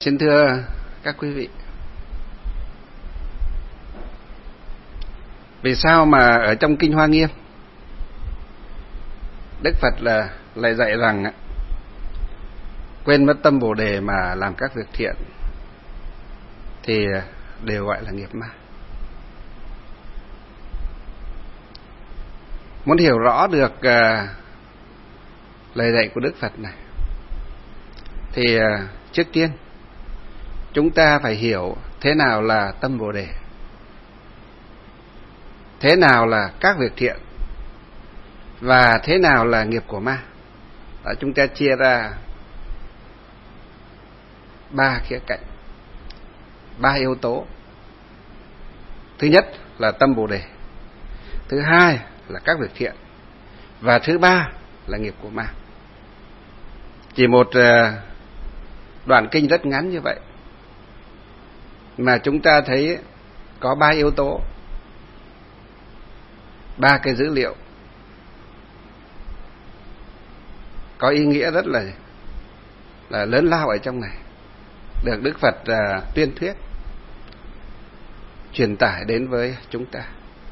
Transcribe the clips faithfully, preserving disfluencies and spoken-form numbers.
Xin thưa các quý vị, vì sao mà ở trong Kinh Hoa Nghiêm Đức Phật là lại dạy rằng quên mất tâm Bồ Đề mà làm các việc thiện thì đều gọi là nghiệp ma? Muốn hiểu rõ được uh, lời dạy của Đức Phật này thì uh, trước tiên chúng ta phải hiểu thế nào là tâm Bồ Đề, thế nào là các việc thiện và thế nào là nghiệp của ma. Đó, chúng ta chia ra ba khía cạnh, ba yếu tố. Thứ nhất là tâm Bồ Đề, thứ hai là các việc thiện, và thứ ba là nghiệp của ma. Chỉ một đoạn kinh rất ngắn như vậy mà chúng ta thấy có ba yếu tố, ba cái dữ liệu có ý nghĩa rất là là lớn lao ở trong này, được Đức Phật uh, tuyên thuyết truyền tải đến với chúng ta.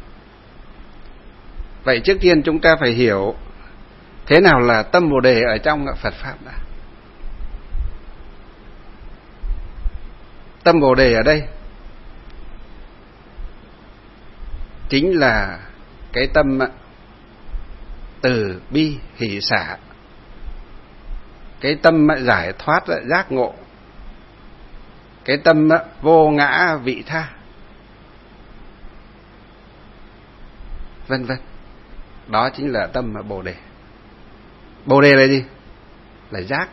Vậy trước tiên chúng ta phải hiểu thế nào là tâm Bồ Đề ở trong Phật pháp đã. Tâm Bồ Đề ở đây chính là cái tâm từ bi hỷ xả, cái tâm giải thoát giác ngộ, cái tâm vô ngã vị tha, vân vân. Đó chính là tâm Bồ Đề. Bồ Đề là gì? Là giác,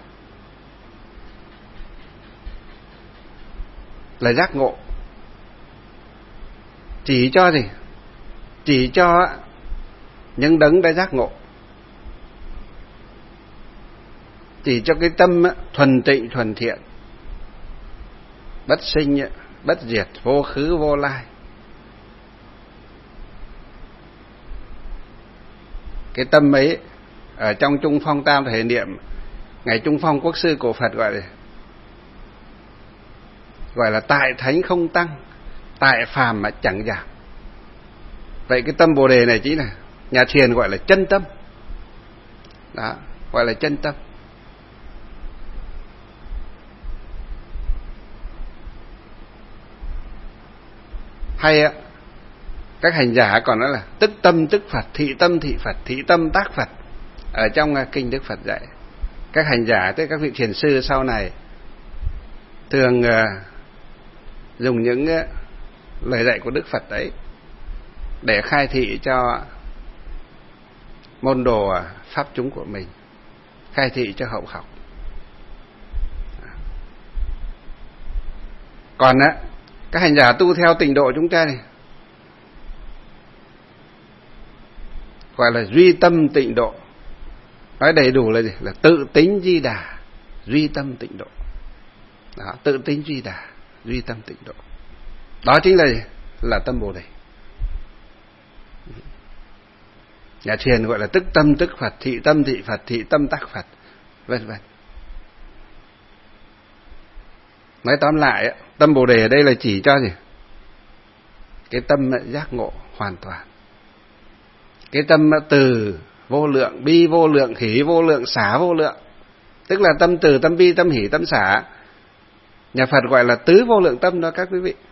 là giác ngộ. Chỉ cho gì? Chỉ cho những đấng đã giác ngộ, chỉ cho cái tâm thuần tịnh thuần thiện, bất sinh bất diệt, vô khứ vô lai. Cái tâm ấy ở trong Trung Phong Tam Thể Niệm, ngày Trung Phong Quốc sư của Phật gọi là gọi là tại thánh không tăng, tại phàm mà chẳng giảm. Vậy cái tâm Bồ Đề này chính là nhà thiền gọi là chân tâm. Đó, gọi là chân tâm. Hay các hành giả còn nói là tức tâm tức Phật, thị tâm thị Phật, thị tâm tác Phật. Ở trong kinh Đức Phật dạy, các hành giả, tức các vị thiền sư sau này thường dùng những lời dạy của Đức Phật ấy để khai thị cho môn đồ pháp chúng của mình, khai thị cho hậu học. Còn á, các hành giả tu theo tịnh độ chúng ta này gọi là duy tâm tịnh độ. Nói đầy đủ là gì? Là tự tính Di Đà, duy tâm tịnh độ. Đó, tự tính Di Đà, duy tâm tịnh độ. Đó chính là gì? Là tâm Bồ Đề. Nhà thiền gọi là tức tâm tức Phật, thị tâm thị Phật, thị tâm tác Phật, vân vân. Nói tóm lại, tâm Bồ Đề ở đây là chỉ cho gì? Cái tâm giác ngộ hoàn toàn. Cái tâm từ vô lượng, bi vô lượng, hỷ vô lượng, xả vô lượng. Tức là tâm từ, tâm bi, tâm hỷ, tâm xả. Nhà Phật gọi là tứ vô lượng tâm đó các quý vị.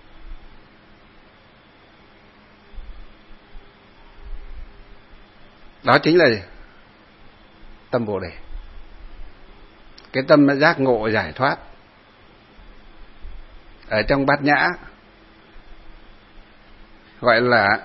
Đó chính là gì? Tâm Bồ Đề. Cái tâm giác ngộ giải thoát. Ở trong Bát Nhã gọi là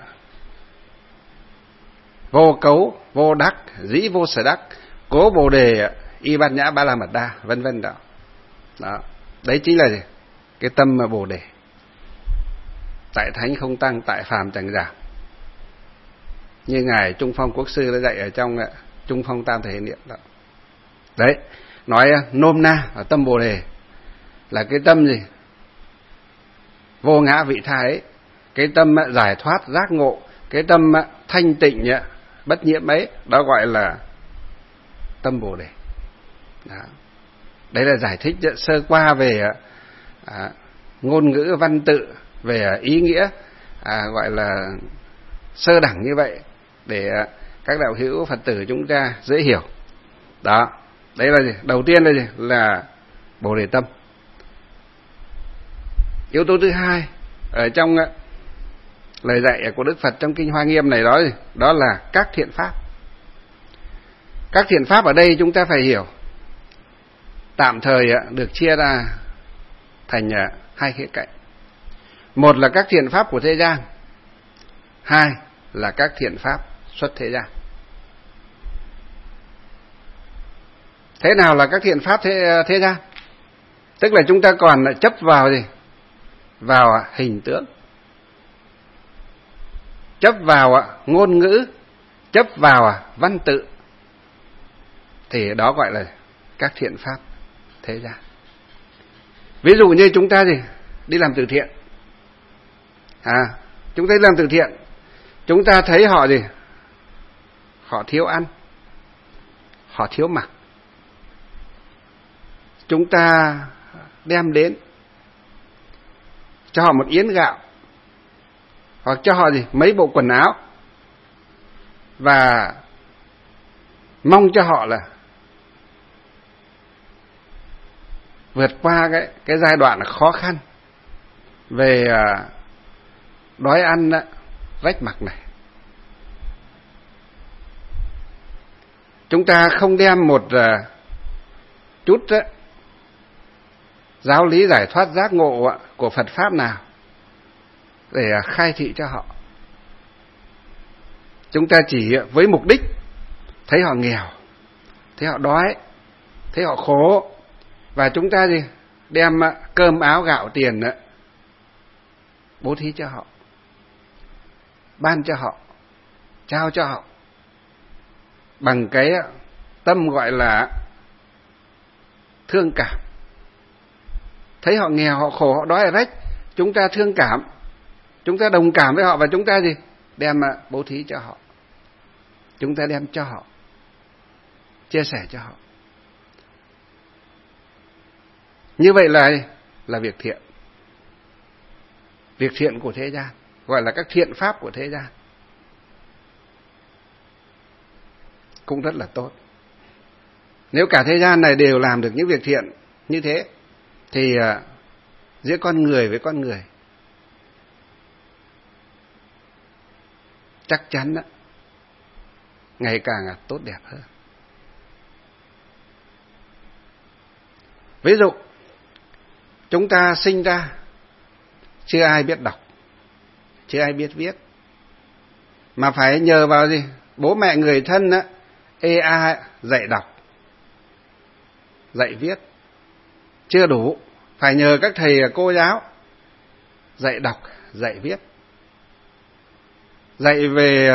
vô cấu, vô đắc, dĩ vô sở đắc, cố Bồ Đề, y Bát Nhã ba la mật đa, vân vân đó. Đó. Đấy chính là gì? Cái tâm Bồ Đề. Tại thánh không tăng, tại phàm chẳng giảm. Như ngài Trung Phong Quốc sư đã dạy ở trong Trung Phong Tam Thể Niệm đó. Đấy, nói nôm na ở tâm Bồ Đề là cái tâm gì? Vô ngã vị tha ấy, cái tâm giải thoát giác ngộ, cái tâm thanh tịnh bất nhiễm ấy, đó gọi là tâm Bồ Đề. Đó. Đấy là giải thích sơ qua về à, ngôn ngữ văn tự, về ý nghĩa à, gọi là sơ đẳng như vậy, để à, các đạo hữu Phật tử chúng ta dễ hiểu. Đó, đấy là gì? Đầu tiên là gì? Là Bồ Đề tâm. Yếu tố thứ hai ở trong à, lời dạy của Đức Phật trong Kinh Hoa Nghiêm này đó, đó là các thiện pháp. Các thiện pháp ở đây chúng ta phải hiểu tạm thời được chia ra thành hai khía cạnh. Một là các thiện pháp của thế gian, hai là các thiện pháp xuất thế gian. Thế nào là các thiện pháp thế, thế gian? Tức là chúng ta còn chấp vào gì? Vào hình tướng, chấp vào ngôn ngữ, chấp vào văn tự, thì đó gọi là các thiện pháp thế gian. Ví dụ như chúng ta gì? Đi làm từ thiện. À, chúng ta đi làm từ thiện, chúng ta thấy họ gì? Họ thiếu ăn, họ thiếu mặc. Chúng ta đem đến cho họ một yến gạo, hoặc cho họ gì? Mấy bộ quần áo, và mong cho họ là vượt qua cái cái giai đoạn khó khăn về à, đói ăn rách mặc này. Chúng ta không đem một à, chút á, giáo lý giải thoát giác ngộ á, của Phật pháp nào để à, khai thị cho họ. Chúng ta chỉ với mục đích thấy họ nghèo, thấy họ đói, thấy họ khổ, và chúng ta gì? Đem cơm áo gạo tiền bố thí cho họ, ban cho họ, trao cho họ, bằng cái tâm gọi là thương cảm. Thấy họ nghèo, họ khổ, họ đói, họ rách, chúng ta thương cảm, chúng ta đồng cảm với họ, và chúng ta gì? Đem bố thí cho họ, chúng ta đem cho họ, chia sẻ cho họ. Như vậy là là việc thiện. Việc thiện của thế gian, gọi là các thiện pháp của thế gian, cũng rất là tốt. Nếu cả thế gian này đều làm được những việc thiện như thế, thì uh, giữa con người với con người chắc chắn đó, ngày càng tốt đẹp hơn. Ví dụ, chúng ta sinh ra chưa ai biết đọc, chưa ai biết viết, mà phải nhờ vào gì? Bố mẹ người thân á, ê a dạy đọc, dạy viết chưa đủ, phải nhờ các thầy cô giáo dạy đọc, dạy viết, dạy về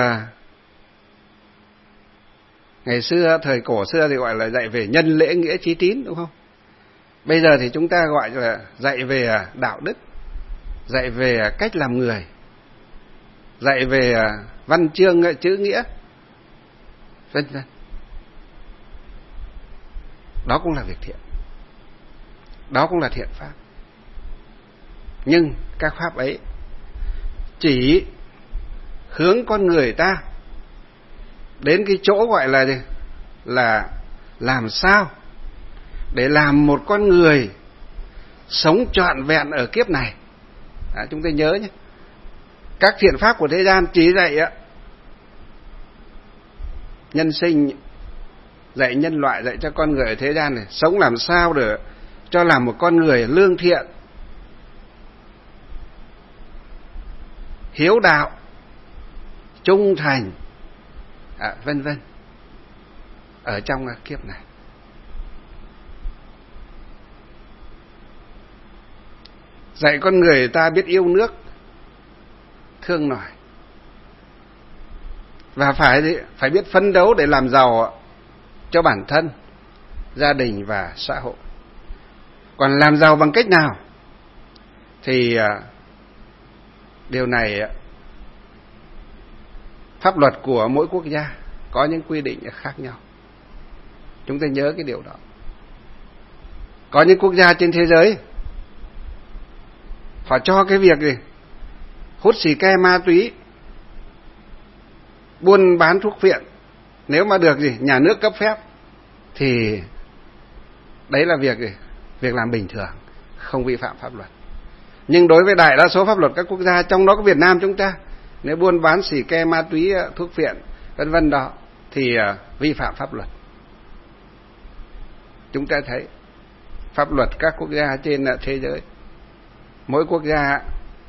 ngày xưa, thời cổ xưa thì gọi là dạy về nhân lễ nghĩa trí tín, đúng không? Bây giờ thì chúng ta gọi là dạy về đạo đức, dạy về cách làm người, dạy về văn chương chữ nghĩa, vân vân. Đó cũng là việc thiện, đó cũng là thiện pháp. Nhưng các pháp ấy chỉ hướng con người ta đến cái chỗ gọi là gì? Là làm sao để làm một con người sống trọn vẹn ở kiếp này. À, chúng ta nhớ nhé, các thiện pháp của thế gian chỉ dạy á, nhân sinh, dạy nhân loại, dạy cho con người ở thế gian này sống làm sao để cho làm một con người lương thiện, hiếu đạo, trung thành, à, vân vân ở trong kiếp này. Dạy con người ta biết yêu nước, thương nòi, và phải phải biết phấn đấu để làm giàu cho bản thân, gia đình và xã hội. Còn làm giàu bằng cách nào thì điều này pháp luật của mỗi quốc gia có những quy định khác nhau. Chúng ta nhớ cái điều đó. Có những quốc gia trên thế giới họ cho cái việc gì hút xì ke, ma túy, buôn bán thuốc phiện, nếu mà được gì nhà nước cấp phép thì đấy là việc gì việc làm bình thường, không vi phạm pháp luật. Nhưng đối với đại đa số pháp luật các quốc gia, trong đó có Việt Nam chúng ta, nếu buôn bán xì ke, ma túy, thuốc phiện vân vân đó thì vi phạm pháp luật. Chúng ta thấy pháp luật các quốc gia trên thế giới, mỗi quốc gia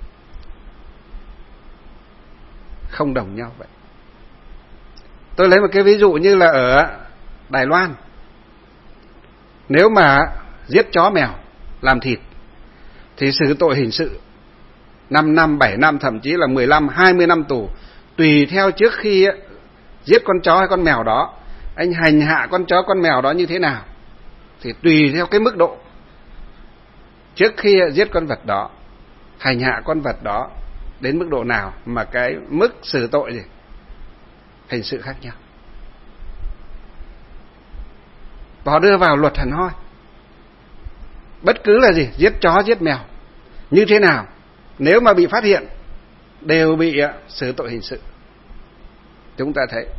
không đồng nhau vậy. Tôi lấy một cái ví dụ như là ở Đài Loan, nếu mà giết chó mèo làm thịt thì xử tội hình sự năm năm, bảy năm, thậm chí là mười lăm, hai mươi năm tù, tùy theo trước khi giết con chó hay con mèo đó, anh hành hạ con chó con mèo đó như thế nào, thì tùy theo cái mức độ trước khi giết con vật đó, hành hạ con vật đó đến mức độ nào mà cái mức xử tội gì hình sự khác nhau. Và họ đưa vào luật hẳn hoi, bất cứ là gì giết chó giết mèo như thế nào, nếu mà bị phát hiện đều bị xử tội hình sự. Chúng ta thấy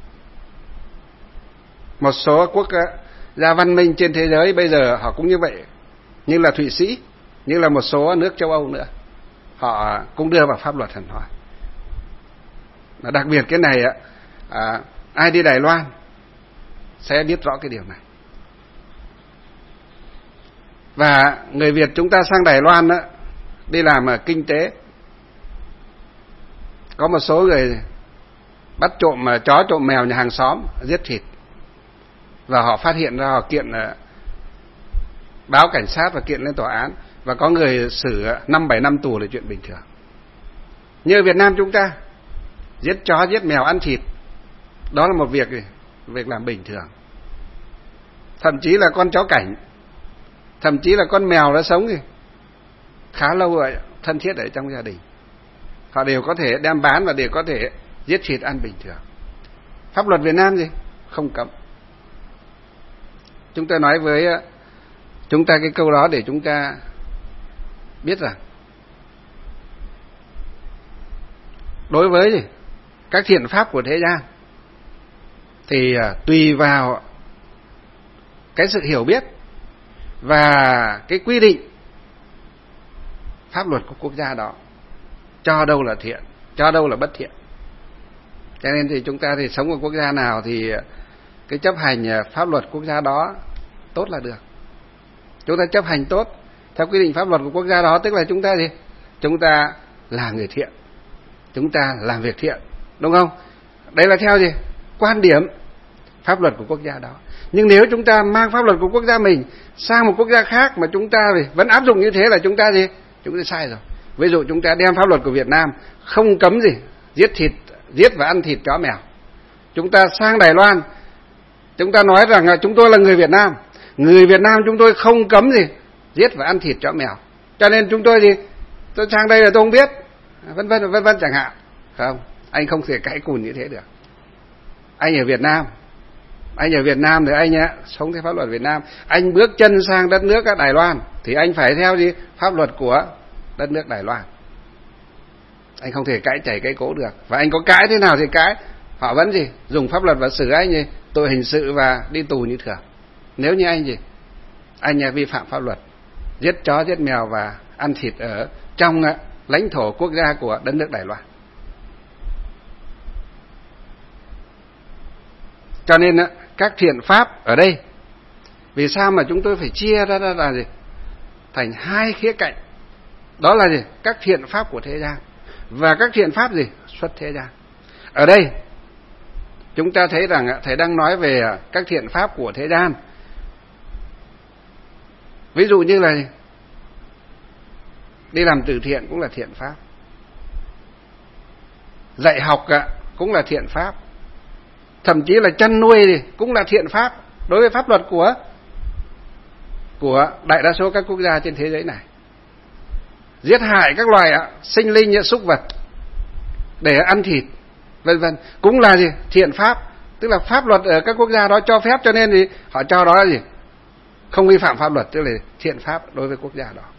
một số quốc gia văn minh trên thế giới bây giờ họ cũng như vậy, như là Thụy Sĩ, như là một số nước châu Âu nữa, họ cũng đưa vào pháp luật hẳn hoi. Và đặc biệt cái này à, ai đi Đài Loan sẽ biết rõ cái điều này. Và người Việt chúng ta sang Đài Loan đó, đi làm ở kinh tế, có một số người bắt trộm chó trộm mèo nhà hàng xóm giết thịt, và họ phát hiện ra, họ kiện báo cảnh sát và kiện lên tòa án, và có người xử năm bảy năm tù là chuyện bình thường. Như Việt Nam chúng ta giết chó giết mèo ăn thịt, đó là một việc việc làm bình thường. Thậm chí là con chó cảnh, thậm chí là con mèo đã sống thì khá lâu rồi, thân thiết ở trong gia đình, họ đều có thể đem bán và đều có thể giết thịt ăn bình thường. Pháp luật Việt Nam gì không cấm. Chúng ta nói với chúng ta cái câu đó để chúng ta biết rằng đối với gì các thiện pháp của thế gian thì tùy vào cái sự hiểu biết và cái quy định pháp luật của quốc gia đó, cho đâu là thiện, cho đâu là bất thiện. Cho nên thì chúng ta thì sống ở quốc gia nào thì cái chấp hành pháp luật quốc gia đó tốt là được. Chúng ta chấp hành tốt theo quy định pháp luật của quốc gia đó, tức là chúng ta gì? Chúng ta là người thiện, chúng ta làm việc thiện, đúng không? Đấy là theo gì? Quan điểm pháp luật của quốc gia đó. Nhưng nếu chúng ta mang pháp luật của quốc gia mình sang một quốc gia khác mà chúng ta vẫn áp dụng như thế là chúng ta gì? Chúng ta sai rồi. Ví dụ chúng ta đem pháp luật của Việt Nam không cấm gì giết thịt, giết và ăn thịt chó mèo. Chúng ta sang Đài Loan, chúng ta nói rằng là chúng tôi là người Việt Nam, người Việt Nam chúng tôi không cấm gì giết và ăn thịt chó mèo, cho nên chúng tôi gì tôi sang đây là tôi không biết, vân vân vân vân chẳng hạn. Không, anh không thể cãi cùn như thế được. Anh ở Việt Nam, anh ở Việt Nam thì anh á sống theo pháp luật Việt Nam. Anh bước chân sang đất nước Đài Loan thì anh phải theo gì pháp luật của đất nước Đài Loan. Anh không thể cãi chảy cái cố được. Và anh có cãi thế nào thì cãi, họ vẫn gì dùng pháp luật và xử anh gì tội hình sự và đi tù như thường. Nếu như anh gì anh vi phạm pháp luật, giết chó giết mèo và ăn thịt ở trong lãnh thổ quốc gia của đất nước Đài Loan. Cho nên các thiện pháp ở đây, vì sao mà chúng tôi phải chia ra ra là gì thành hai khía cạnh, đó là gì các thiện pháp của thế gian và các thiện pháp gì xuất thế gian. Ở đây chúng ta thấy rằng thầy đang nói về các thiện pháp của thế gian. Ví dụ như là đi làm từ thiện cũng là thiện pháp, dạy học cũng là thiện pháp, thậm chí là chăn nuôi thì cũng là thiện pháp đối với pháp luật của của đại đa số các quốc gia trên thế giới này. Giết hại các loài sinh linh như súc vật để ăn thịt vân vân cũng là gì thiện pháp, tức là pháp luật ở các quốc gia đó cho phép, cho nên thì họ cho đó là gì không vi phạm pháp luật, tức là thiện pháp đối với quốc gia đó.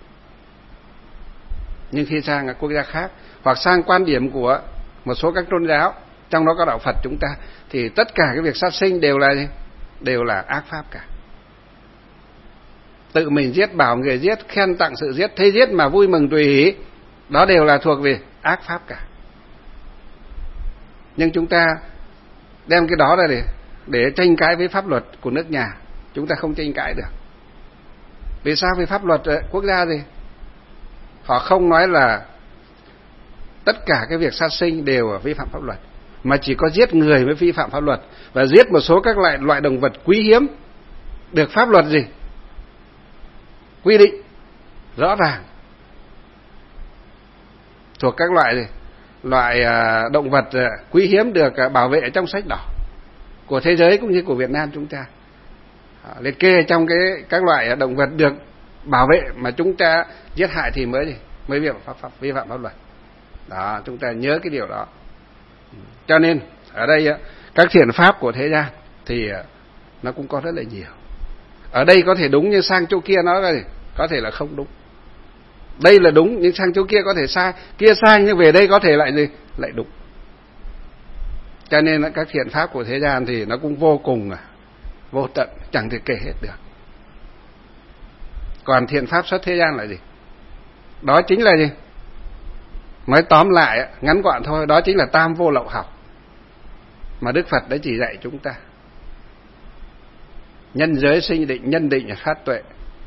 Nhưng khi sang quốc gia khác, hoặc sang quan điểm của một số các tôn giáo, trong đó có đạo Phật chúng ta, thì tất cả cái việc sát sinh đều là gì? Đều là ác pháp cả. Tự mình giết, bảo người giết, khen tặng sự giết, thấy giết mà vui mừng tùy ý, đó đều là thuộc về ác pháp cả. Nhưng chúng ta đem cái đó ra để để tranh cãi với pháp luật của nước nhà, chúng ta không tranh cãi được. Vì sao? Vì pháp luật quốc gia gì? Họ không nói là tất cả cái việc sát sinh đều vi phạm pháp luật, mà chỉ có giết người mới vi phạm pháp luật, và giết một số các loại loại động vật quý hiếm được pháp luật gì? Quy định rõ ràng, thuộc các loại gì? Loại động vật quý hiếm được bảo vệ trong sách đỏ của thế giới cũng như của Việt Nam chúng ta, liệt kê trong cái các loại động vật được bảo vệ mà chúng ta giết hại thì mới gì? Mới vi phạm pháp, pháp, vi phạm pháp luật. Đó, chúng ta nhớ cái điều đó. Cho nên ở đây các thiện pháp của thế gian thì nó cũng có rất là nhiều. Ở đây có thể đúng nhưng sang chỗ kia nó là gì? Có thể là không đúng. Đây là đúng nhưng sang chỗ kia có thể sai, kia sai nhưng về đây có thể lại gì? Lại đúng. Cho nên các thiện pháp của thế gian thì nó cũng vô cùng, vô tận, chẳng thể kể hết được. Còn thiện pháp xuất thế gian là gì? Đó chính là gì? Nói tóm lại, ngắn gọn thôi, đó chính là tam vô lậu học mà Đức Phật đã chỉ dạy chúng ta. Nhân giới, sinh định, nhân định, phát tuệ.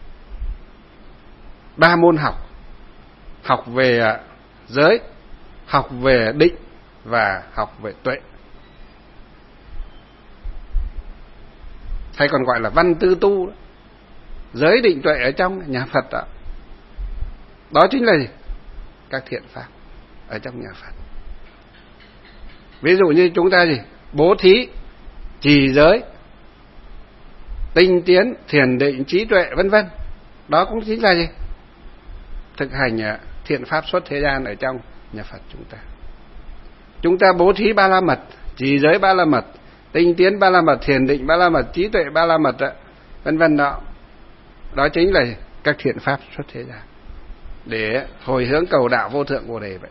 Ba môn học. Học về giới, học về định và học về tuệ. Hay còn gọi là văn tư tu đó. Giới định tuệ ở trong nhà Phật đó. Đó chính là gì? Các thiện pháp ở trong nhà Phật. Ví dụ như chúng ta gì? Bố thí, trì giới, tinh tiến, thiền định, trí tuệ, vân vân. Đó cũng chính là gì? Thực hành thiện pháp xuất thế gian ở trong nhà Phật chúng ta. Chúng ta bố thí ba la mật, trì giới ba la mật, tinh tiến ba la mật, thiền định ba la mật, trí tuệ ba la mật, vân vân đó. Đó chính là các thiện pháp xuất thế gian để hồi hướng cầu đạo vô thượng Bồ đề vậy.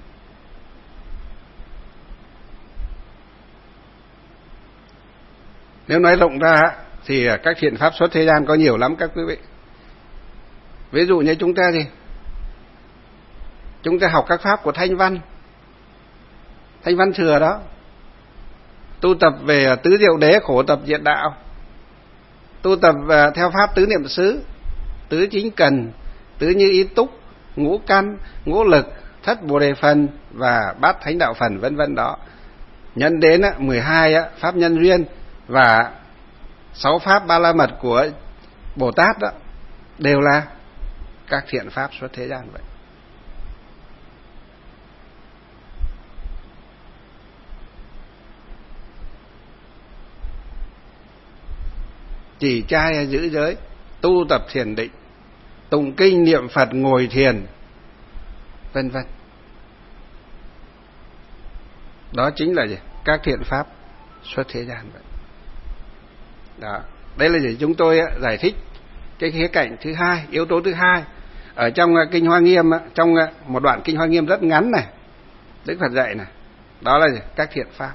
Nếu nói rộng ra thì các thiện pháp xuất thế gian có nhiều lắm các quý vị. Ví dụ như chúng ta gì? Chúng ta học các pháp của Thanh Văn, Thanh Văn Thừa đó, tu tập về tứ diệu đế, khổ tập diệt đạo, tu tập theo pháp tứ niệm xứ, tứ chính cần, tứ như ý túc, ngũ căn, ngũ lực, thất bồ đề phần và bát thánh đạo phần, vân vân đó. Nhân đến mười hai pháp nhân duyên và sáu pháp ba la mật của Bồ Tát đó, đều là các thiện pháp xuất thế gian vậy. Chỉ trai giữ giới, tu tập thiền định, tụng kinh niệm Phật, ngồi thiền, vân vân. Đó chính là gì? Các thiện pháp xuất thế gian vậy. Đó, đây là gì? Chúng tôi giải thích cái khía cạnh thứ hai, yếu tố thứ hai ở trong kinh Hoa Nghiêm, trong một đoạn kinh Hoa Nghiêm rất ngắn này, Đức Phật dạy này, đó là gì? Các thiện pháp.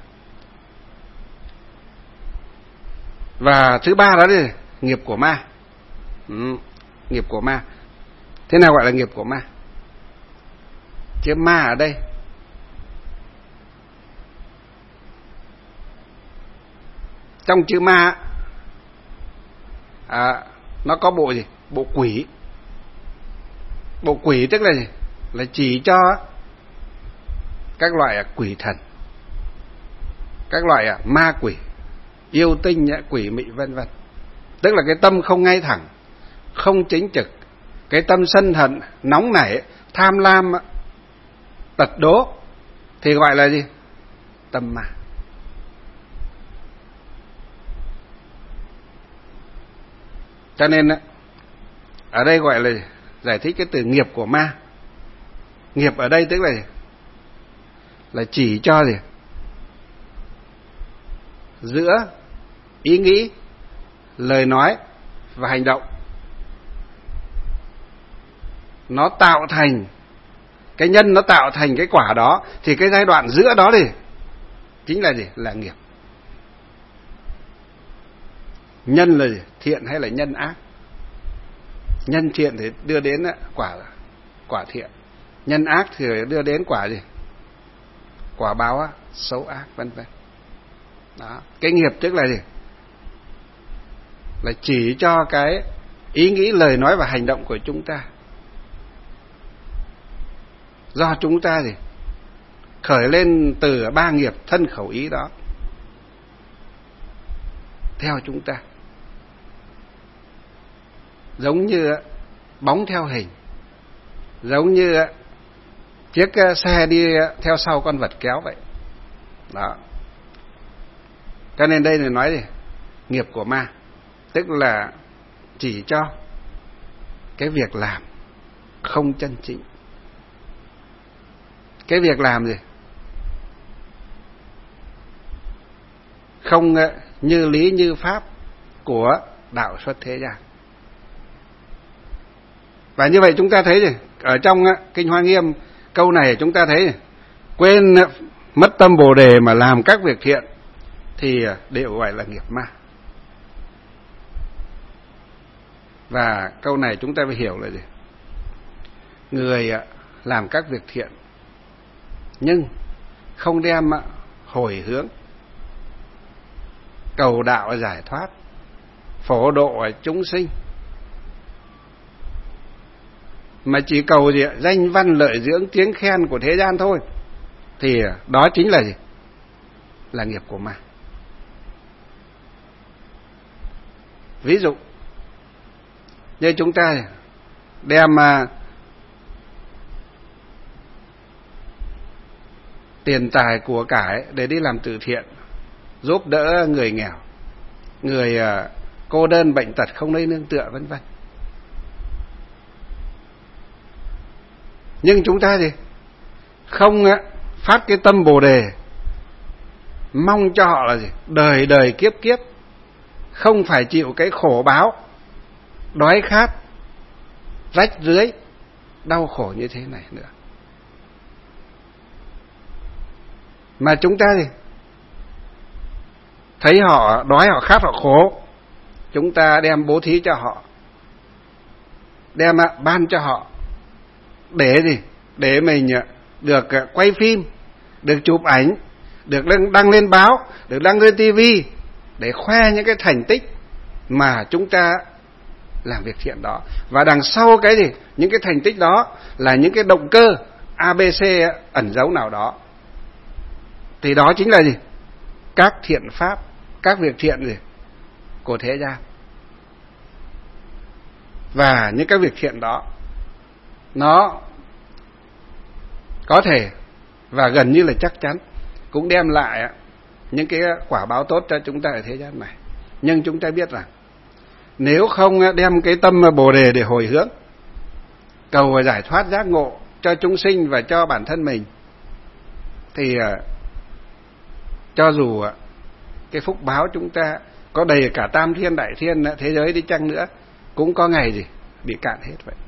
Và thứ ba đó là nghiệp của ma. Ừ, nghiệp của ma. Thế nào gọi là nghiệp của ma? Chữ ma ở đây trong chữ ma à, nó có bộ gì? Bộ quỷ. Bộ quỷ tức là gì? Là chỉ cho các loại quỷ thần, các loại ma quỷ, yêu tinh, quỷ mị, vân vân. Tức là cái tâm không ngay thẳng, không chính trực, cái tâm sân hận, nóng nảy, tham lam, tật đố thì gọi là gì? Tâm ma. Cho nên ở đây gọi là giải thích cái từ nghiệp của ma. Nghiệp ở đây tức là gì? Là chỉ cho gì? Giữa ý nghĩ, lời nói và hành động nó tạo thành cái nhân, nó tạo thành cái quả đó, thì cái giai đoạn giữa đó thì chính là gì? Là nghiệp. Nhân là gì? Thiện hay là nhân ác? Nhân thiện thì đưa đến quả quả thiện, nhân ác thì đưa đến quả gì? Quả báo xấu ác, vân vân. Đó, cái nghiệp tức là gì? Là chỉ cho cái ý nghĩ, lời nói và hành động của chúng ta. Do chúng ta gì? Khởi lên từ ba nghiệp thân khẩu ý đó theo chúng ta. Giống như bóng theo hình, giống như chiếc xe đi theo sau con vật kéo vậy. Đó. Cho nên đây là nói gì? Nghiệp của ma, tức là chỉ cho cái việc làm không chân chính. Cái việc làm gì? Không như lý như pháp của đạo xuất thế gian. Và như vậy chúng ta thấy gì? Ở trong Kinh Hoa Nghiêm, câu này chúng ta thấy gì? Quên mất tâm Bồ Đề mà làm các việc thiện thì đều gọi là nghiệp ma. Và câu này chúng ta phải hiểu là gì? Người làm các việc thiện nhưng không đem hồi hướng cầu đạo giải thoát, phổ độ chúng sinh, mà chỉ cầu gì? Danh văn lợi dưỡng tiếng khen của thế gian thôi, thì đó chính là gì? Là nghiệp của ma. Ví dụ như chúng ta đem uh, tiền tài của cải để đi làm từ thiện, giúp đỡ người nghèo, người uh, cô đơn bệnh tật không nơi nương tựa, vân vân. Nhưng chúng ta gì? Không uh, phát cái tâm Bồ Đề mong cho họ là gì? Đời đời kiếp kiếp không phải chịu cái khổ báo đói khát, rách rưới, đau khổ như thế này nữa. Mà chúng ta gì? Thấy họ đói, họ khát, họ khổ, chúng ta đem bố thí cho họ, đem ban cho họ, để gì? Để mình được quay phim, được chụp ảnh, được đăng lên báo, được đăng lên tivi, để khoe những cái thành tích mà chúng ta làm việc thiện đó. Và đằng sau cái gì? Những cái thành tích đó là những cái động cơ a bê xê ẩn giấu nào đó. Thì đó chính là gì? Các thiện pháp, các việc thiện gì? Của thế gian. Và những cái việc thiện đó nó có thể và gần như là chắc chắn cũng đem lại những cái quả báo tốt cho chúng ta ở thế gian này. Nhưng chúng ta biết rằng nếu không đem cái tâm Bồ Đề để hồi hướng, cầu và giải thoát giác ngộ cho chúng sinh và cho bản thân mình, thì cho dù cái phúc báo chúng ta có đầy cả tam thiên đại thiên thế giới đi chăng nữa, cũng có ngày gì bị cạn hết vậy.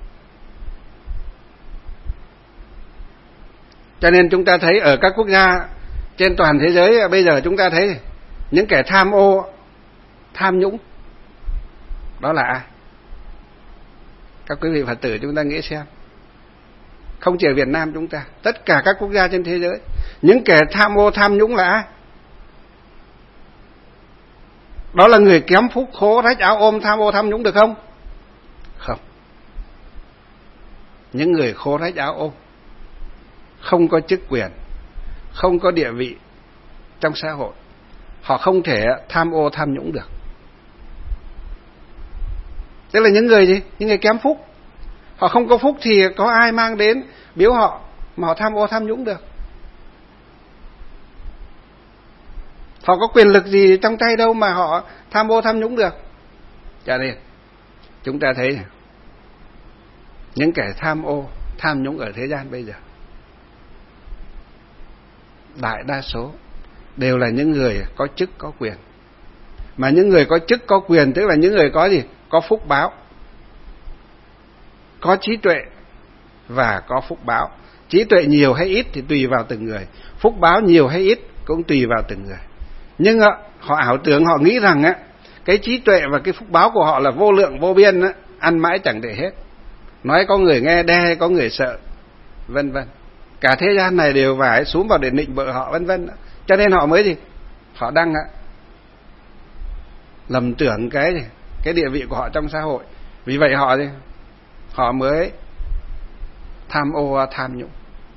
Cho nên chúng ta thấy ở các quốc gia trên toàn thế giới bây giờ, chúng ta thấy những kẻ tham ô, tham nhũng, đó là ai? Các quý vị Phật tử chúng ta nghĩ xem. Không chỉ ở Việt Nam chúng ta, tất cả các quốc gia trên thế giới, những kẻ tham ô, tham nhũng là ai? Đó là người kém phúc, khố rách áo ôm, tham ô, tham nhũng, được không? Không. Những người khố rách áo ôm, không có chức quyền, không có địa vị trong xã hội, họ không thể tham ô, tham nhũng được. Tức là những người gì? Những người kém phúc. Họ không có phúc thì có ai mang đến biếu họ mà họ tham ô, tham nhũng được? Họ có quyền lực gì trong tay đâu mà họ tham ô, tham nhũng được? Cho nên chúng ta thấy những kẻ tham ô, tham nhũng ở thế gian bây giờ, đại đa số đều là những người có chức có quyền. Mà những người có chức có quyền tức là những người có gì? có phúc báo, có trí tuệ và có phúc báo. Trí tuệ nhiều hay ít thì tùy vào từng người, phúc báo nhiều hay ít cũng tùy vào từng người. Nhưng họ ảo tưởng, họ nghĩ rằng cái trí tuệ và cái phúc báo của họ là vô lượng vô biên, ăn mãi chẳng để hết. Nói có người nghe đe, có người sợ, vân vân. Cả thế gian này đều phải xuống vào để nịnh bợ họ, vân vân. Cho nên họ mới gì? Họ đang lầm tưởng cái cái địa vị của họ trong xã hội. Vì vậy họ gì? Họ mới tham ô tham nhũng.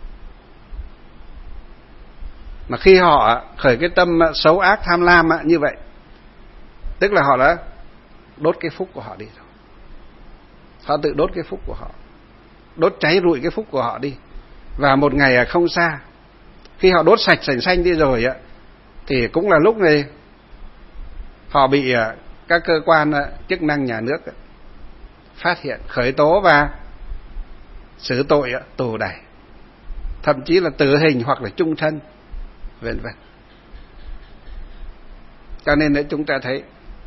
Mà khi họ khởi cái tâm xấu ác tham lam như vậy, tức là họ đã đốt cái phúc của họ đi rồi. Họ tự đốt cái phúc của họ, đốt cháy rụi cái phúc của họ đi. Và một ngày không xa, khi họ đốt sạch sành xanh đi rồi thì cũng là lúc này họ bị các cơ quan chức năng nhà nước phát hiện, khởi tố và xử tội tù đày, thậm chí là tử hình hoặc là chung thân, vân vân. Cho nên đấy, chúng ta thấy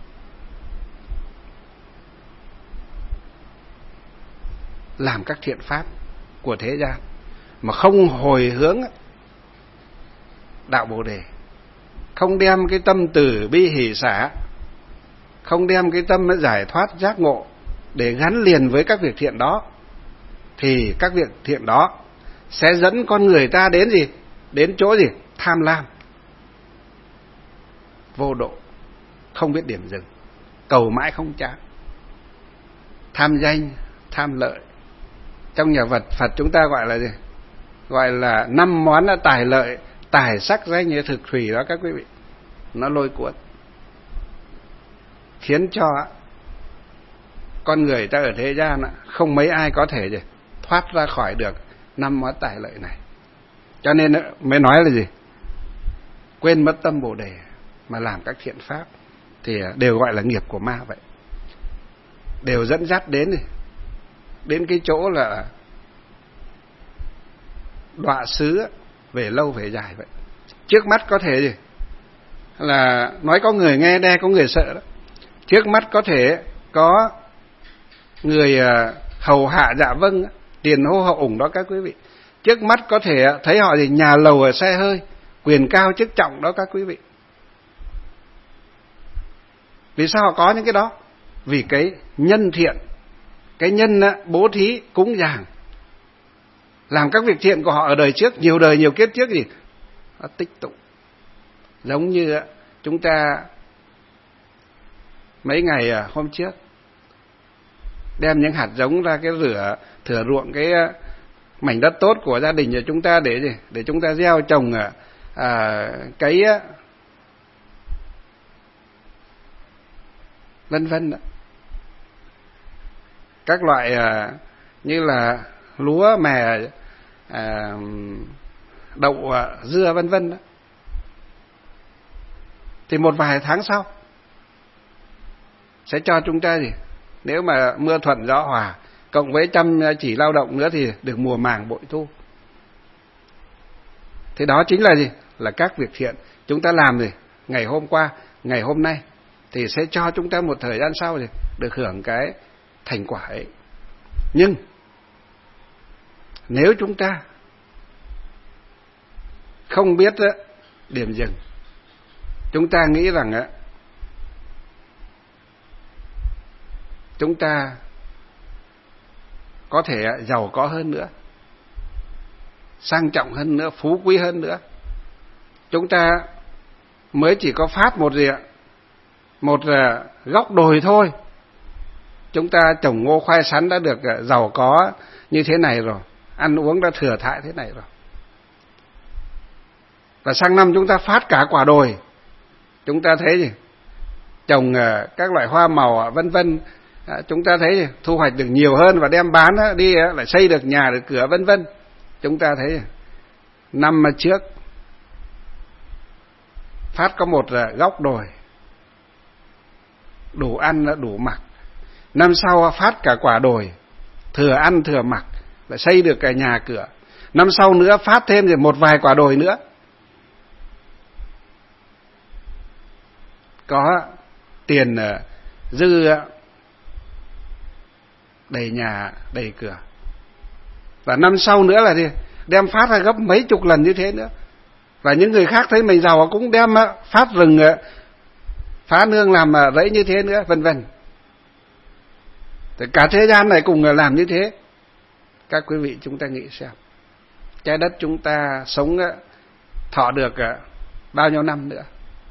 làm các thiện pháp của thế gian mà không hồi hướng đạo Bồ Đề, không đem cái tâm từ bi hỷ xả, không đem cái tâm giải thoát giác ngộ để gắn liền với các việc thiện đó, thì các việc thiện đó sẽ dẫn con người ta đến gì? Đến chỗ gì? Tham lam, vô độ, không biết điểm dừng, cầu mãi không chán, tham danh, tham lợi. Trong nhà vật Phật chúng ta gọi là gì? Gọi là năm món là tài lợi, tài sắc danh như thực thủy đó các quý vị. Nó lôi cuốn, khiến cho con người ta ở thế gian không mấy ai có thể gì thoát ra khỏi được năm món tài lợi này. Cho nên mới nói là gì? Quên mất tâm Bồ Đề mà làm các thiện pháp thì đều gọi là nghiệp của ma vậy. Đều dẫn dắt đến đến cái chỗ là đọa xứ về lâu về dài vậy. Trước mắt có thể gì? Là nói có người nghe đe, có người sợ đó. Trước mắt có thể có người hầu hạ dạ vâng, tiền hô hậu ủng đó các quý vị. Trước mắt có thể thấy họ gì nhà lầu ở xe hơi, quyền cao chức trọng đó các quý vị. Vì sao họ có những cái đó? Vì cái nhân thiện, cái nhân bố thí cúng dường, làm các việc thiện của họ ở đời trước, nhiều đời nhiều kiếp trước gì nó tích tụ. Giống như chúng ta mấy ngày hôm trước đem những hạt giống ra cái rửa thửa ruộng cái mảnh đất tốt của gia đình của chúng ta để gì? Để chúng ta gieo trồng à, cấy vân vân đó. Các loại à, như là lúa, mè, à, đậu, à, dưa vân vân đó. Thì một vài tháng sau sẽ cho chúng ta gì? Nếu mà mưa thuận gió hòa cộng với chăm chỉ lao động nữa thì được mùa màng bội thu. Thì đó chính là gì? Là các việc thiện chúng ta làm gì? Ngày hôm qua, ngày hôm nay thì sẽ cho chúng ta một thời gian sau thì được hưởng cái thành quả ấy. Nhưng nếu chúng ta không biết điểm dừng, chúng ta nghĩ rằng chúng ta có thể giàu có hơn nữa, sang trọng hơn nữa, phú quý hơn nữa, chúng ta mới chỉ có phát một gì ạ? Một góc đồi thôi, chúng ta trồng ngô khoai sắn đã được giàu có như thế này rồi, ăn uống đã thừa thãi thế này rồi. Và sang năm chúng ta phát cả quả đồi, chúng ta thấy gì? Trồng các loại hoa màu vân vân, chúng ta thấy gì? Thu hoạch được nhiều hơn và đem bán đi lại xây được nhà được cửa vân vân. Chúng ta thấy năm trước phát có một góc đồi, đủ ăn đủ mặc. Năm sau phát cả quả đồi, thừa ăn thừa mặc, lại xây được cả nhà cửa. Năm sau nữa phát thêm một vài quả đồi nữa, có tiền dư đầy nhà, đầy cửa. Và năm sau nữa là gì? Đem phát ra gấp mấy chục lần như thế nữa. Và những người khác thấy mình giàu cũng đem phát rừng, phá nương làm rẫy như thế nữa, vân vân. Cả thế gian này cùng làm như thế. Các quý vị chúng ta nghĩ xem, trái đất chúng ta sống thọ được bao nhiêu năm nữa?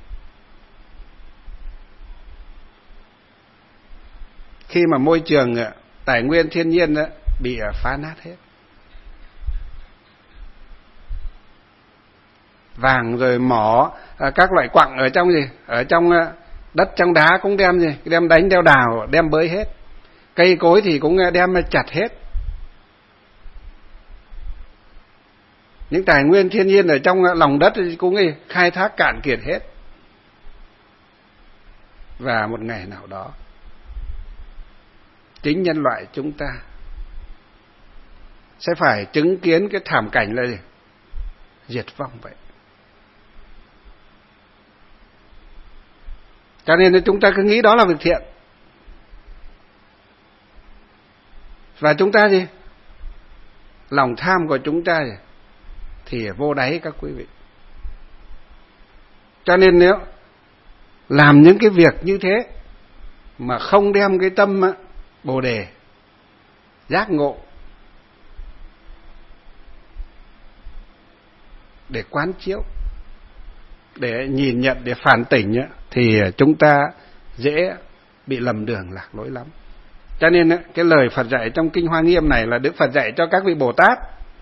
Khi mà môi trường tài nguyên thiên nhiên bị phá nát hết, vàng rồi mỏ, các loại quặng ở trong gì, ở trong đất trong đá cũng đem gì, đem đánh đeo đào, đem bới hết. Cây cối thì cũng đem chặt hết. Những tài nguyên thiên nhiên ở trong lòng đất cũng khai thác cạn kiệt hết. Và một ngày nào đó, chính nhân loại chúng ta sẽ phải chứng kiến cái thảm cảnh là gì? Diệt vong vậy. Cho nên chúng ta cứ nghĩ đó là việc thiện. Và chúng ta gì? Lòng tham của chúng ta gì? Thì vô đáy các quý vị. Cho nên nếu làm những cái việc như thế mà không đem cái tâm Bồ Đề, giác ngộ để quán chiếu, để nhìn nhận, để phản tỉnh, thì chúng ta dễ bị lầm đường lạc lối lắm. Cho nên cái lời Phật dạy trong Kinh Hoa Nghiêm này là Đức Phật dạy cho các vị Bồ Tát,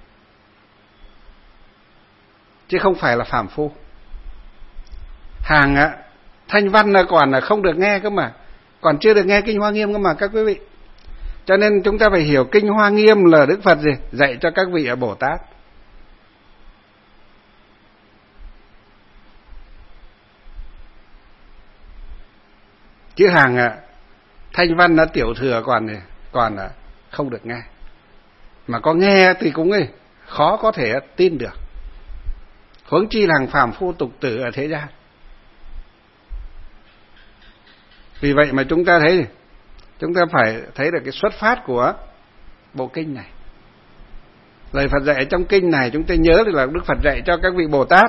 chứ không phải là phàm phu. Hàng thanh văn là còn là không được nghe cơ mà, còn chưa được nghe Kinh Hoa Nghiêm cơ mà các quý vị. Cho nên chúng ta phải hiểu Kinh Hoa Nghiêm là Đức Phật gì? Dạy cho các vị ở Bồ Tát. Chứ hàng thanh văn nó tiểu thừa còn còn không được nghe. Mà có nghe thì cũng ấy, khó có thể tin được. Huống chi là hàng phàm phu tục tử ở thế gian. Vì vậy mà chúng ta thấy, chúng ta phải thấy được cái xuất phát của bộ kinh này. Lời Phật dạy trong kinh này chúng ta nhớ là Đức Phật dạy cho các vị Bồ Tát.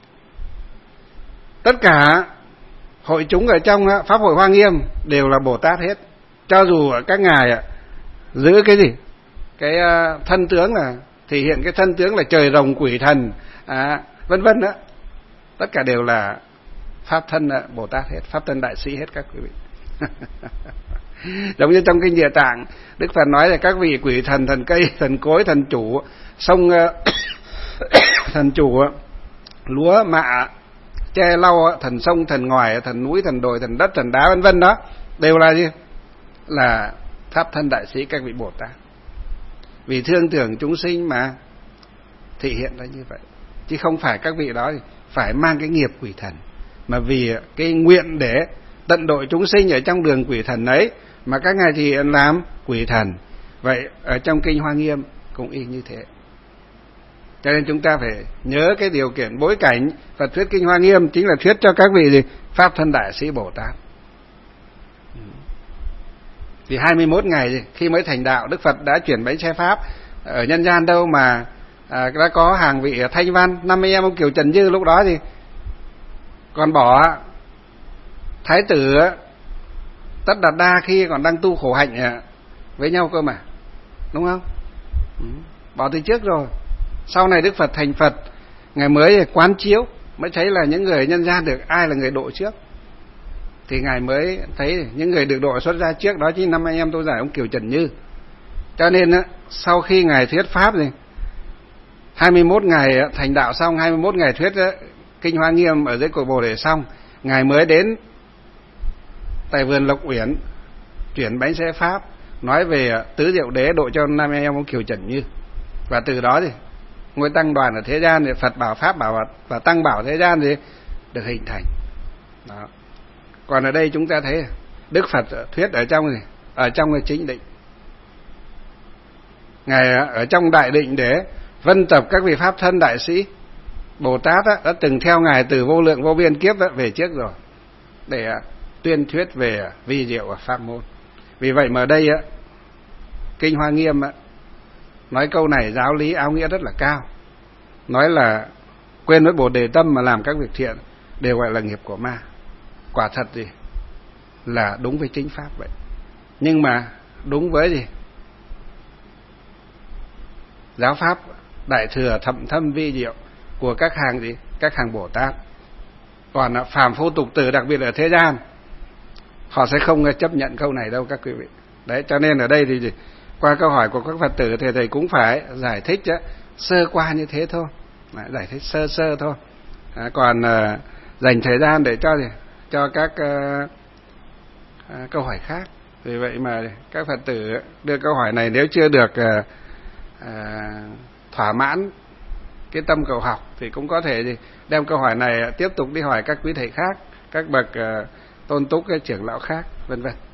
Tất cả hội chúng ở trong Pháp hội Hoa Nghiêm đều là Bồ Tát hết. Cho dù các ngài giữ cái gì? Cái thân tướng là thể hiện cái thân tướng là trời rồng quỷ thần, à, vân vân đó. Tất cả đều là Pháp thân Bồ Tát hết, Pháp thân đại sĩ hết các quý vị. Giống như trong Kinh Địa Tạng, Đức Phật nói là các vị quỷ thần, thần cây, thần cối, thần chủ sông, thần chủ lúa mạ che lau, thần sông, thần ngòi, thần núi, thần đồi, thần đất, thần đá, vân vân đó, đều là gì? Là Pháp thân đại sĩ các vị Bồ Tát. Vì thương tưởng chúng sinh mà thể hiện ra như vậy, chứ không phải các vị đó phải mang cái nghiệp quỷ thần, mà vì cái nguyện để tận độ chúng sinh ở trong đường quỷ thần ấy mà các ngài thì làm quỷ thần. Vậy ở trong Kinh Hoa Nghiêm cũng y như thế. Cho nên chúng ta phải nhớ cái điều kiện bối cảnh Phật thuyết Kinh Hoa Nghiêm chính là thuyết cho các vị gì? Pháp thân đại sĩ Bồ Tát. Vì hai mươi mốt ngày khi mới thành đạo, Đức Phật đã chuyển bánh xe Pháp ở nhân gian đâu mà à, đã có hàng vị thanh văn, năm mươi em ông Kiều Trần Như lúc đó thì còn bỏ Thái tử Tất Đạt Đa khi còn đang tu khổ hạnh với nhau cơ mà, đúng không? Bỏ từ trước rồi. Sau này Đức Phật thành Phật, Ngài mới quán chiếu, mới thấy là những người nhân gian được ai là người độ trước, thì Ngài mới thấy những người được độ xuất ra trước đó chính năm anh em tôi giải ông Kiều Trần Như. Cho nên sau khi Ngài thuyết Pháp thì hai mươi mốt ngày thành đạo xong, hai mươi mốt ngày thuyết Kinh Hoa Nghiêm ở dưới cội Bồ Đề xong, Ngài mới đến tại vườn Lộc Uyển chuyển bánh xe Pháp, nói về tứ diệu đế độ cho năm em ông Kiều Trần Như. Và từ đó thì ngôi tăng đoàn ở thế gian thì Phật bảo, Pháp bảo và tăng bảo thế gian thì được hình thành. Đó. Còn ở đây chúng ta thấy Đức Phật thuyết ở trong gì? Ở trong cái chính định. Ngài ở trong đại định để vân tập các vị Pháp thân đại sĩ Bồ Tát đã từng theo Ngài từ vô lượng vô biên kiếp về trước rồi, để tuyên thuyết về vi diệu và pháp môn. Vì vậy mà ở đây Kinh Hoa Nghiêm á, nói câu này giáo lý áo nghĩa rất là cao, nói là quên với bồ đề tâm mà làm các việc thiện đều gọi là nghiệp của ma. Quả thật gì là đúng với chính pháp vậy, nhưng mà đúng với gì giáo pháp đại thừa thậm thâm vi diệu của các hàng gì các hàng Bồ Tát. Còn phàm phu tục tử, đặc biệt ở thế gian, họ sẽ không chấp nhận câu này đâu các quý vị. Đấy, cho nên ở đây thì gì? Qua câu hỏi của các Phật tử thì thầy cũng phải giải thích đó, sơ qua như thế thôi, giải thích sơ sơ thôi. À, còn uh, dành thời gian để cho gì? cho các uh, uh, câu hỏi khác. Vì vậy mà các Phật tử đưa câu hỏi này nếu chưa được uh, uh, thỏa mãn cái tâm cầu học thì cũng có thể gì? đem câu hỏi này tiếp tục đi hỏi các quý thầy khác, các bậc uh, tôn túc, cái trưởng lão khác, vân vân.